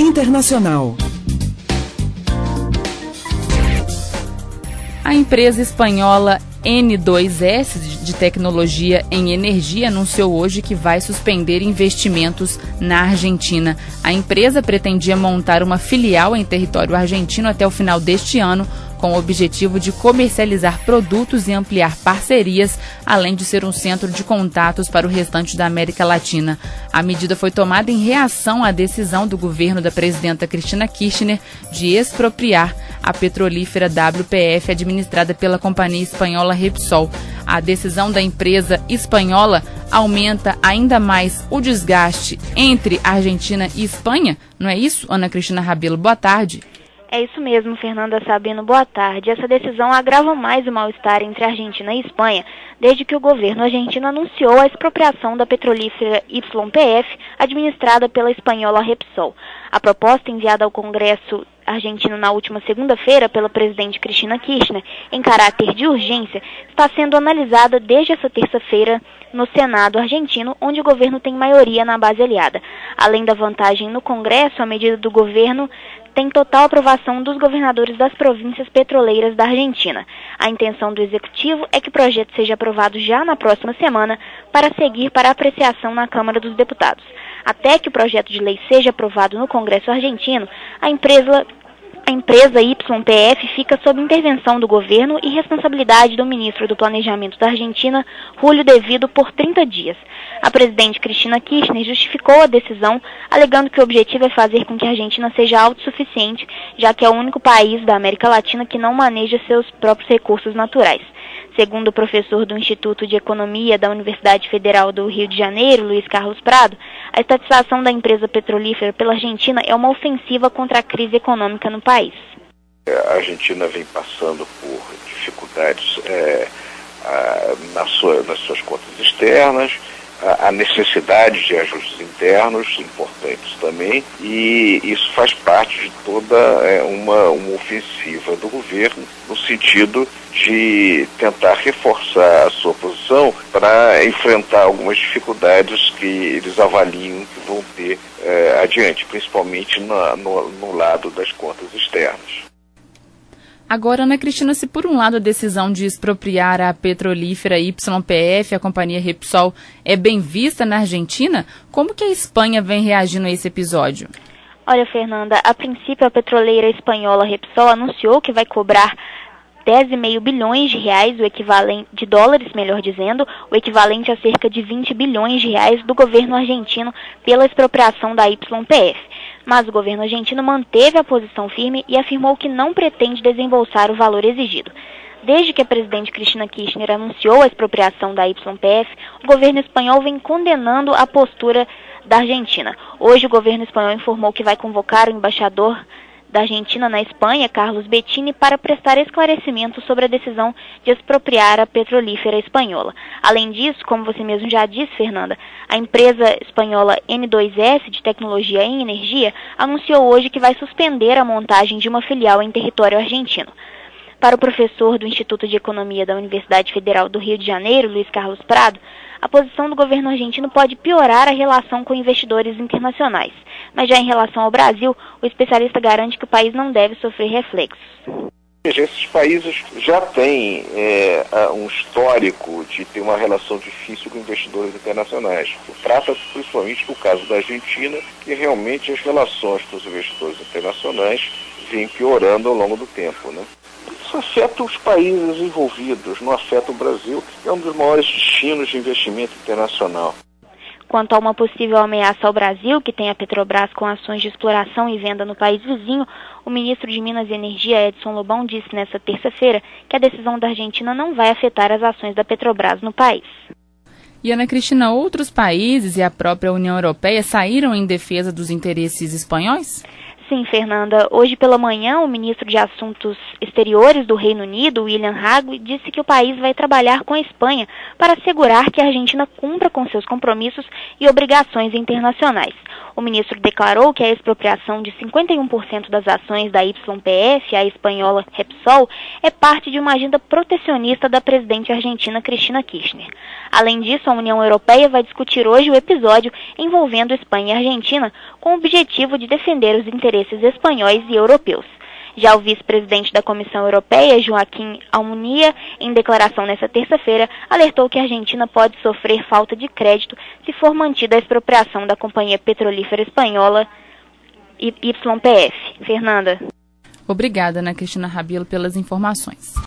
Internacional. A empresa espanhola N2S de tecnologia em energia anunciou hoje que vai suspender investimentos na Argentina. A empresa pretendia montar uma filial em território argentino até o final deste ano, com o objetivo de comercializar produtos e ampliar parcerias, além de ser um centro de contatos para o restante da América Latina. A medida foi tomada em reação à decisão do governo da presidenta Cristina Kirchner de expropriar a petrolífera WPF, administrada pela companhia espanhola Repsol. A decisão da empresa espanhola aumenta ainda mais o desgaste entre Argentina e Espanha? Não é isso, Ana Cristina Rabelo? Boa tarde. É isso mesmo, Fernanda Sabino, boa tarde. Essa decisão agrava mais o mal-estar entre a Argentina e a Espanha, desde que o governo argentino anunciou a expropriação da petrolífera YPF, administrada pela espanhola Repsol. A proposta enviada ao Congresso argentino na última segunda-feira pela presidente Cristina Kirchner, em caráter de urgência, está sendo analisada desde essa terça-feira no Senado argentino, onde o governo tem maioria na base aliada. Além da vantagem no Congresso, a medida do governo tem total aprovação dos governadores das províncias petroleiras da Argentina. A intenção do Executivo é que o projeto seja aprovado já na próxima semana para seguir para apreciação na Câmara dos Deputados. Até que o projeto de lei seja aprovado no Congresso argentino, a empresa YPF fica sob intervenção do governo e responsabilidade do ministro do Planejamento da Argentina, Julio Devido, por 30 dias. A presidente Cristina Kirchner justificou a decisão, alegando que o objetivo é fazer com que a Argentina seja autossuficiente, já que é o único país da América Latina que não maneja seus próprios recursos naturais. Segundo o professor do Instituto de Economia da Universidade Federal do Rio de Janeiro, Luiz Carlos Prado, a estatização da empresa petrolífera pela Argentina é uma ofensiva contra a crise econômica no país. A Argentina vem passando por dificuldades nas suas contas externas, a necessidade de ajustes internos importantes também, e isso faz parte de toda uma ofensiva do governo no sentido de tentar reforçar a sua posição para enfrentar algumas dificuldades que eles avaliam que vão ter adiante, principalmente no lado das contas externas. Agora, Ana Cristina, se por um lado a decisão de expropriar a petrolífera YPF, a companhia Repsol, é bem vista na Argentina, como que a Espanha vem reagindo a esse episódio? Olha, Fernanda, a princípio a petroleira espanhola Repsol anunciou que vai cobrar 10,5 bilhões de reais, o equivalente de dólares, melhor dizendo, o equivalente a cerca de 20 bilhões de reais do governo argentino pela expropriação da YPF. Mas o governo argentino manteve a posição firme e afirmou que não pretende desembolsar o valor exigido. Desde que a presidente Cristina Kirchner anunciou a expropriação da YPF, o governo espanhol vem condenando a postura da Argentina. Hoje o governo espanhol informou que vai convocar o embaixador da Argentina na Espanha, Carlos Bettini, para prestar esclarecimentos sobre a decisão de expropriar a petrolífera espanhola. Além disso, como você mesmo já disse, Fernanda, a empresa espanhola N2S de tecnologia em energia anunciou hoje que vai suspender a montagem de uma filial em território argentino. Para o professor do Instituto de Economia da Universidade Federal do Rio de Janeiro, Luiz Carlos Prado, a posição do governo argentino pode piorar a relação com investidores internacionais. Mas já em relação ao Brasil, o especialista garante que o país não deve sofrer reflexos. Esses países já têm um histórico de ter uma relação difícil com investidores internacionais. Trata-se principalmente do caso da Argentina, que realmente as relações com os investidores internacionais vêm piorando ao longo do tempo, né? Isso afeta os países envolvidos, não afeta o Brasil, que é um dos maiores destinos de investimento internacional. Quanto a uma possível ameaça ao Brasil, que tem a Petrobras com ações de exploração e venda no país vizinho, o ministro de Minas e Energia, Edson Lobão, disse nesta terça-feira que a decisão da Argentina não vai afetar as ações da Petrobras no país. E, Ana Cristina, outros países e a própria União Europeia saíram em defesa dos interesses espanhóis? Sim, Fernanda. Hoje pela manhã, o ministro de Assuntos Exteriores do Reino Unido, William Hague, disse que o país vai trabalhar com a Espanha para assegurar que a Argentina cumpra com seus compromissos e obrigações internacionais. O ministro declarou que a expropriação de 51% das ações da YPF, a espanhola Repsol, é parte de uma agenda protecionista da presidente argentina Cristina Kirchner. Além disso, a União Europeia vai discutir hoje o episódio envolvendo Espanha e Argentina com o objetivo de defender os interesses espanhóis e europeus. Já o vice-presidente da Comissão Europeia, Joaquim Almunia, em declaração nesta terça-feira, alertou que a Argentina pode sofrer falta de crédito se for mantida a expropriação da companhia petrolífera espanhola YPF. Fernanda. Obrigada, Ana Cristina Rabelo, pelas informações.